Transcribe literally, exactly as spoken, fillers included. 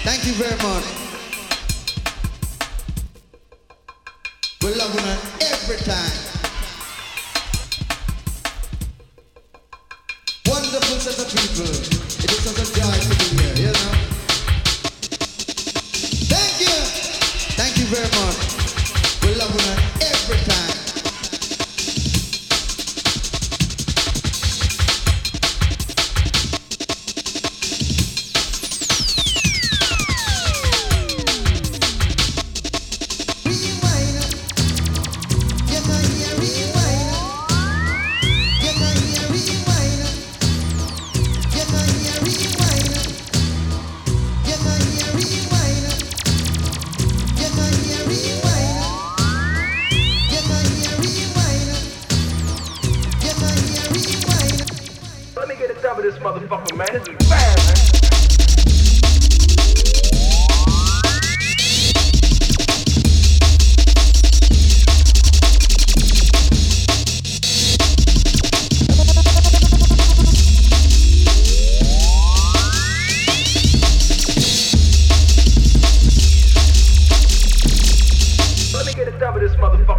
Thank you very much. We love one every time. Wonderful set of people. It is such a joy to be here, you know. Thank you. Thank you very much. We love one every time. This motherfucker, man, this is bad, man. Let me get a dub of this motherfucker.